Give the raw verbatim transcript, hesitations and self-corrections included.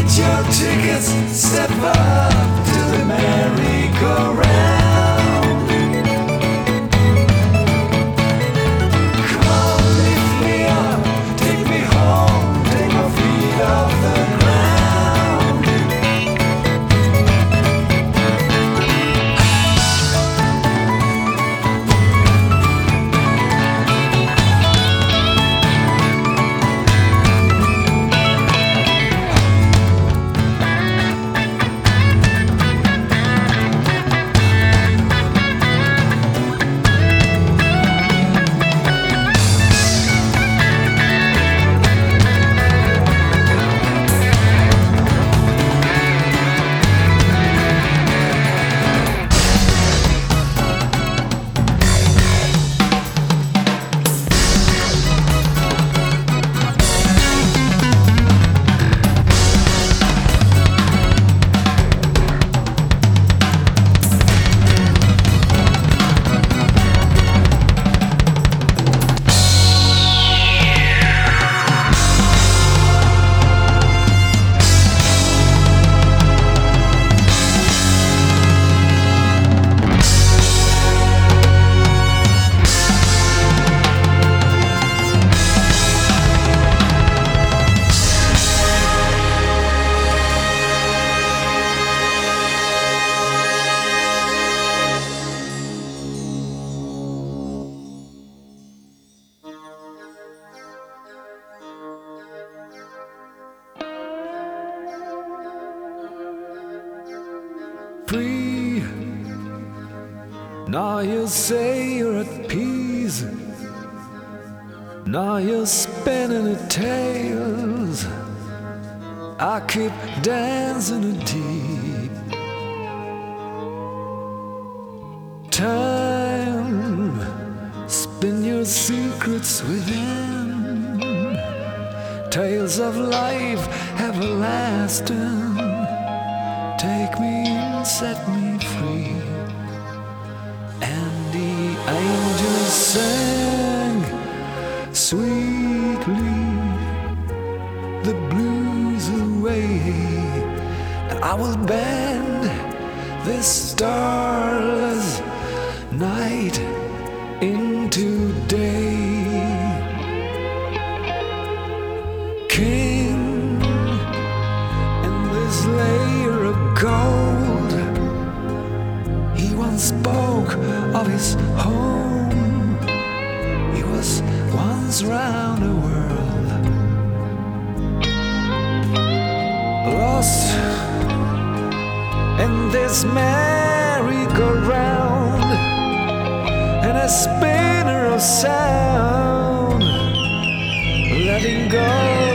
Get your tickets, step up to the merry-go-round. Come on, lift me up, take me home, take my feet off the ground. Free. Now you say you're at peace. Now you're spinning the tales. I keep dancing a deep time. Spin your secrets within. Tales of life everlasting. Take me and set me free. And the angels sang sweetly the blues away. And I will bend this starless night into day. King in this layer of gold, he once spoke of his home. He was once round the world, lost in this merry-go-round, and a spinner of sound, letting go